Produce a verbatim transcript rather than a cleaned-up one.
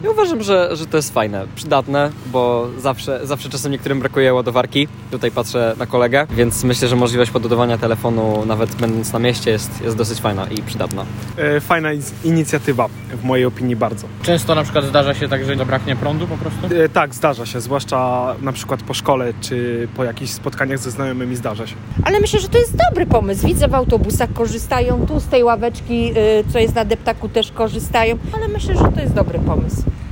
Ja uważam, że, że to jest fajne, przydatne, bo zawsze, zawsze czasem niektórym brakuje ładowarki. Tutaj patrzę na kolegę, więc myślę, że możliwość podładowania telefonu nawet będąc na mieście jest, jest dosyć fajna i przydatna. E, fajna inicjatywa, w mojej opinii bardzo. Często na przykład zdarza się tak, że zabraknie prądu po prostu? E, tak, zdarza się, zwłaszcza na przykład po szkole, czy po jakichś spotkaniach ze znajomymi zdarza się. Ale myślę, że to jest dobry pomysł. Widzę, w autobusach korzystają, tu z tej ławeczki, co jest na deptaku, też korzystają, ale myślę, że to jest dobry pomysł.